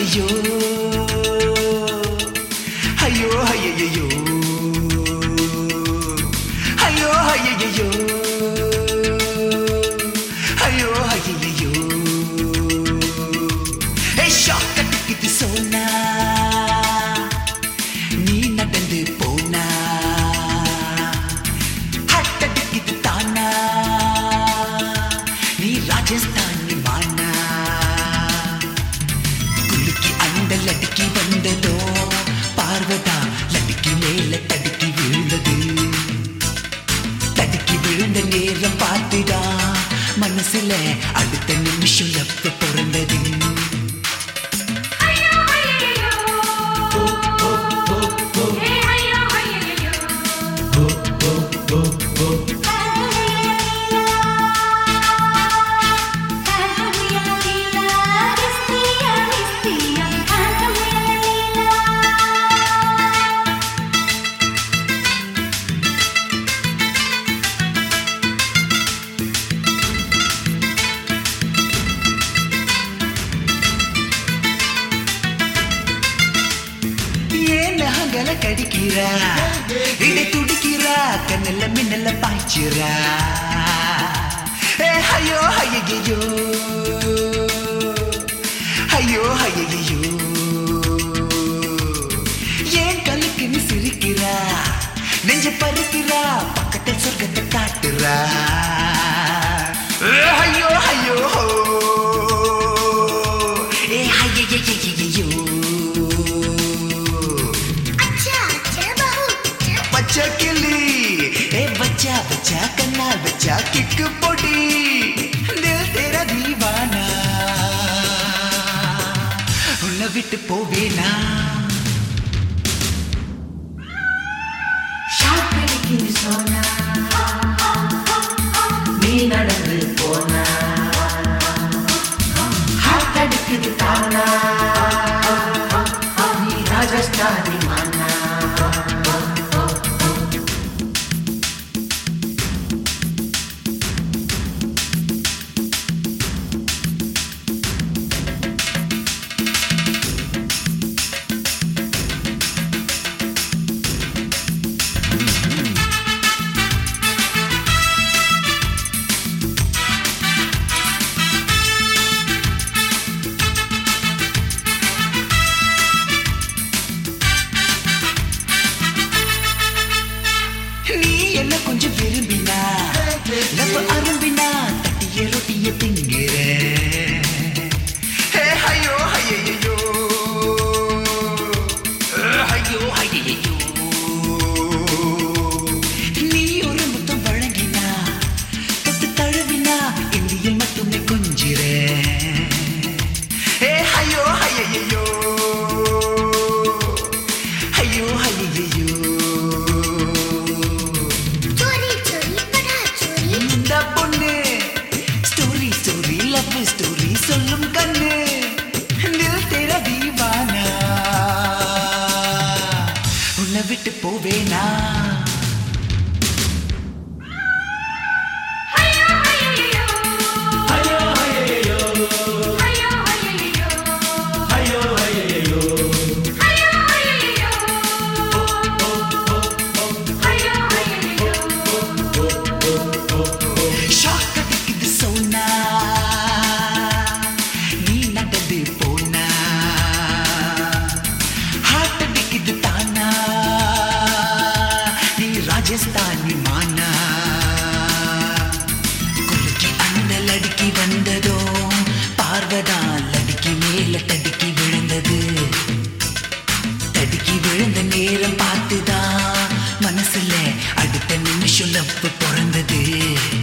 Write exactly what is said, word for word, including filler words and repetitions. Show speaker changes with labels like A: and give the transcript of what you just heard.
A: ஐயோ ஐயோ ஐயோ ஐயோ ஐயோ ஐயோ ஐயோ ஏ ஷாக் அடிக்குது சோனா நீ நடந்து போனா ஹட் அடிக்குது தானா நீ ராஜஸ்தானி மானா குலுக்கி அந்த லடுக்கி வந்ததோ பார்வதா லடுக்கி மேல தடுக்கி விழுந்தது தடுக்கி விழுந்த நேரம் பார்த்துடா மனசுல அடுத்த நிமிஷம் லப்ப பிறந்தது கடிக்கிறா இடை துடிக்கிறா கண்ணல்ல மின்னல்ல பாய்ச்சிரா ஐயோ ஐயோ ஐயோ ஐயோ ஏன் கலுக்குன்னு சிரிக்கிறா நெஞ்ச பறிக்கிறா பக்கத்தில் சொர்க்கத்தை காட்டுறா ஐயோ ஐயோ ஏ ஐயோ बच्चा किली ए बच्चा बच्चा कन्ना बच्चा किक पोटी दिल तेरा दीवाना उन्ना विट पोवे ना शाप की सोना नी நடந்து போனா हाथ अड़किद ताना नी राजस्थानी माना கொஞ்சம் விரும்பினா நம்ம அரும்பினா தட்டிய ரொட்டிய திங்கிற ஐயோ ஐயோ ஐயோ ஐயோ நீ ஒரு முத்தம் வழங்கினா தொட்டு தழுவினா இந்தியில் மட்டுமே கொஞ்சிற ஐயோ ஐயோ ஐயோ ஐயோ स्टोरी சொல்லும் கண்ணு दिल तेरा दीवाना உன்னை விட்டு போவேனா ராஜஸ்தானி மானா குலுக்கி அந்த லடுக்கி வந்ததோ பார்வதா லடுக்கி மேல தடுக்கி விழுந்தது தடுக்கி விழுந்த நேரம் பார்த்துதான் மனசுல அடுத்த நிமிஷம் லப்பு பிறந்தது